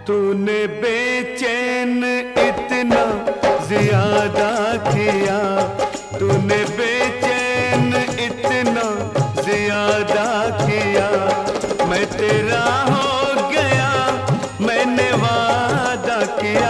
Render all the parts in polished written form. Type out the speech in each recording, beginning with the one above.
तूने बेचैन इतना ज्यादा किया, तूने बेचैन इतना ज्यादा किया। मैं तेरा हो गया, मैंने वादा किया।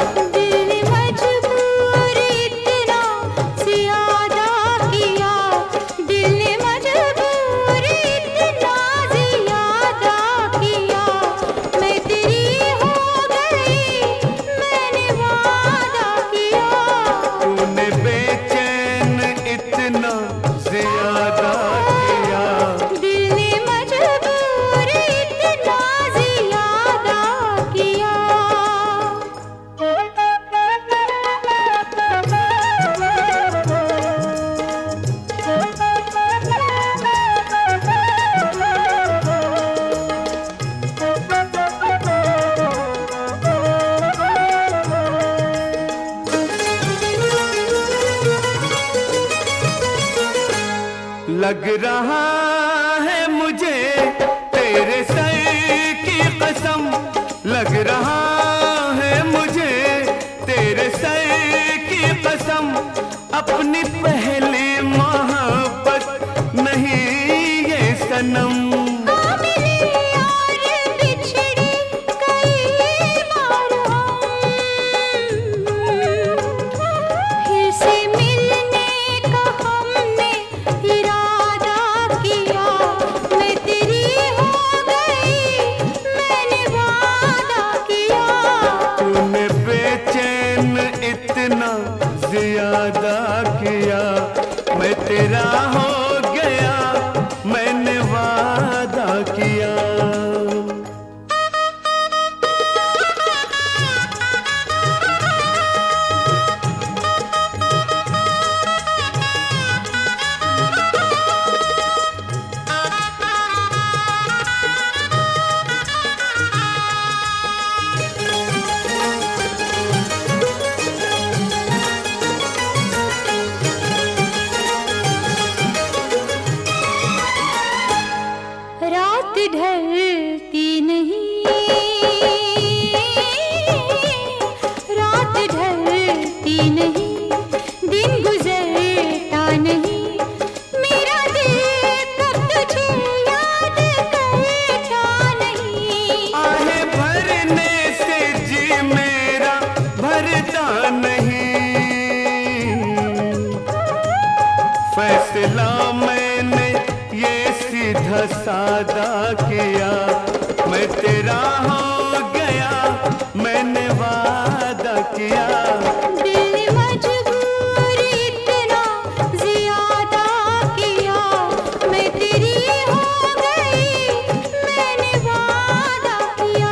लग रहा है मुझे तेरे सर की कसम, लग रहा है मुझे तेरे सर की कसम। अपनी पहली मोहब्बत नहीं ये सनम। ज्यादा किया, मैं तेरा हो गया, मैंने वादा किया। ढलती नहीं, रात ढलती नहीं, दिन गुजरता नहीं, मेरा दिल कब तुझे याद करता नहीं। आहें भरने से जी मेरा भरता नहीं, फैसला मैंने ये सीधा सादा किया। मैं तेरा हो गया, मैंने वादा किया। दिल मजबूर इतना ज्यादा किया, मैं तेरी हो गई, मैंने वादा किया।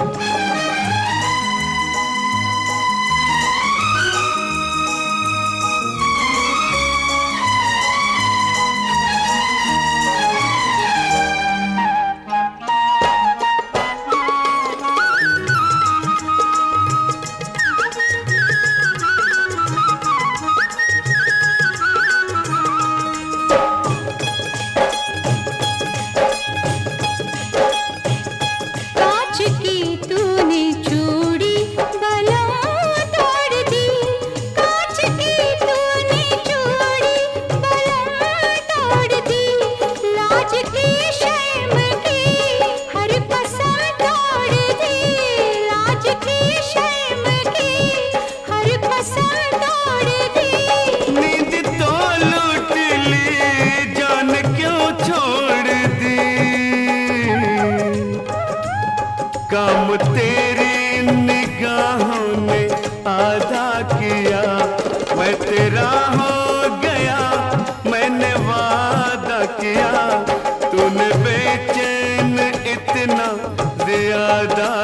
काम तेरी निगाहों ने आधा किया, मैं तेरा हो गया, मैंने वादा किया। तूने बेचैन इतना ज्यादा